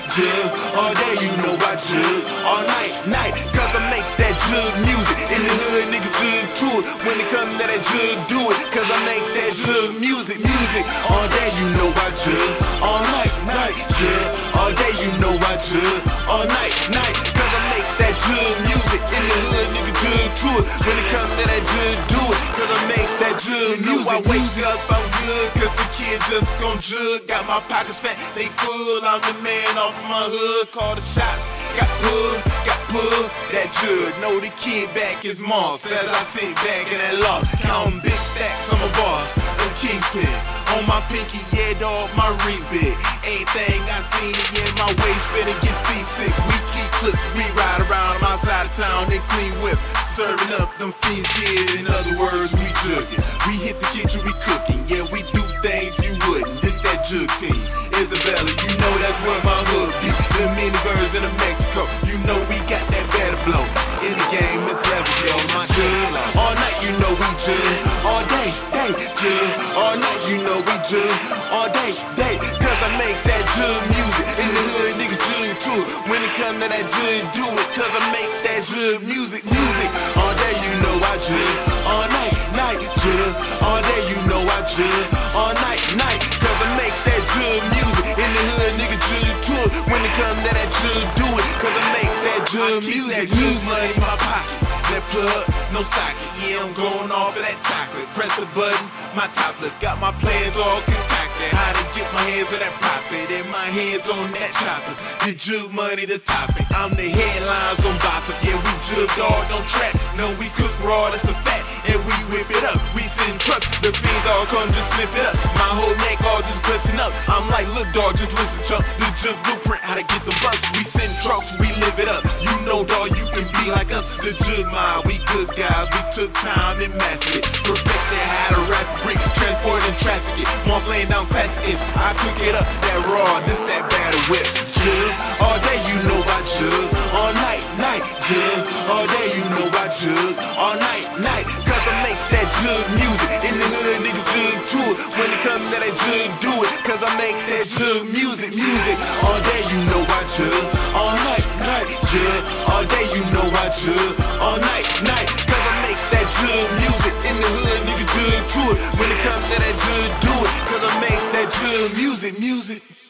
jug. All day you know I jug. All night, cause I make that jug music. In the hood, niggas jug to it. When it come to that jug, do it. Cause I make that jug music. All day you know I jug. All night, jug. All day you know I jug. All night, cause I make that jug music. In the hood, niggas jug to it. When it come to that jug, do it. Cause I make that jug music. I wake up, I'm good. Cause the kid just gon' jug. Got my pockets fat, they full. I'm the man off my hood. Call the shots. Got pull, that jug. Know the kid back is Moss. As I sit back in that loft, counting big stacks, I'm a boss. No kingpin. On my pinky, yeah, dog, my ring big. Anything I seen, yeah, my waist better get seasick. We keep clips, we ride around. I'm outside of town in clean whips, serving up them fiends, yeah. In other words, we jugging. We hit the kitchen, we cooking. Yeah, we do things you wouldn't. This that jug team. Isabella, you know that's where my hood be. The mini birds in the Mexico. You know we got that better blow. In the game, it's level, yo. My jug. All night, you know we jug. All day, jug. All night, you know we jug. All day, cause I make that jug music. In the hood, niggas jug to it. When it come to that jug, do it. Cause I make that jug music. All day, you know I jug. All night, jug. All day, you know I jug. All night, cause I make that jug music. In the hood, niggas jug to it. When it come to that jug, do it. Cause I make that jug music. That jug money in my pocket. That plug, no socket. Yeah, I'm going off of that chocolate. Press a button, my top lift. Got my plans all concocted. How to get my hands on that profit. And my hands on that chopper. The jug money, the topic. I'm the headlines on Boss. Yeah, we jug dog, don't trap. No, we cook raw, that's a fact. And we whip it up. We send trucks. The fiends all come just sniff it up. My whole neck all just glistening up. I'm like, look dog, just listen, chump. The jug blueprint, how to get the bucks. We send trucks, we live it up. You know dog, you can be like us. The jug mind, we good guys. We took time and mastered it. Perfected how to rap, brick, transport and traffic it. Moss laying down classics. I cook it up, that raw, this that battle whip. Jug, all day you know I jug. All night, jug. All day you know I jug. All night, cause I make that jug music. In the hood, niggas jug to it. When it come to that jug, do it. Cause I make that jug music. All day you know I jug. All night, jug. All day you know I jug. All night, cause I make that jug music. In the hood, niggas jug to it. When it come to that jug, do it. Cause I make that jug music.